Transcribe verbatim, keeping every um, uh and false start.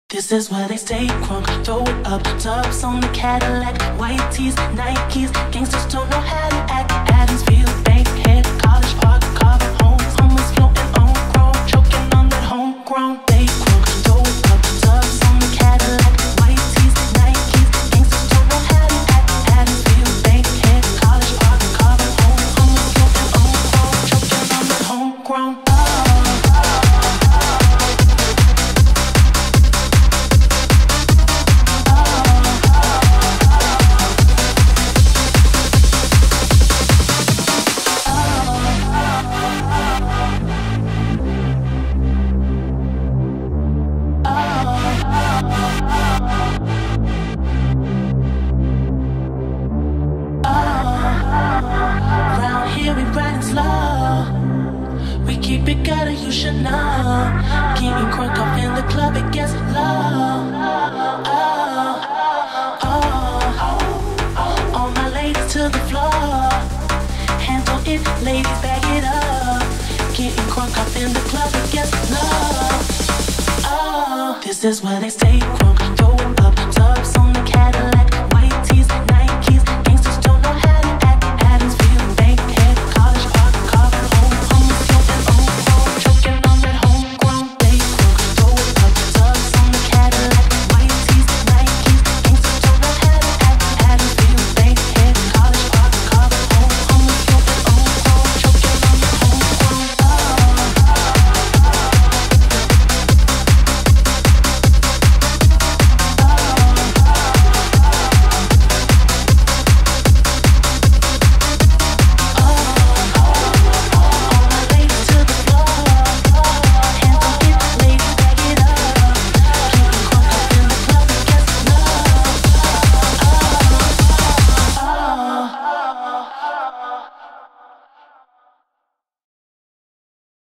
This is where they stay crunk, throw it up, tubs on the Cadillac, white tees, Nikes, gangsters don't know how to act. Adamsville, Bankhead, College Park, Carbon homes, homeless floating on chrome, choking on that homegrown. They crunk, throw it up, tubs on the Cadillac, white tees, Nikes, gangsters don't know how to act. Adamsville, Bankhead, College Park, Carbon homes, homeless floating on chrome, choking on that homegrown. Keep it gutter, you should know. Getting crunk up in the club, it gets low. Oh, oh, all my ladies to the floor. Handle it, ladies, back it up. Getting crunk up in the club, it gets low. Oh, this is where they stay crunk, throw it up.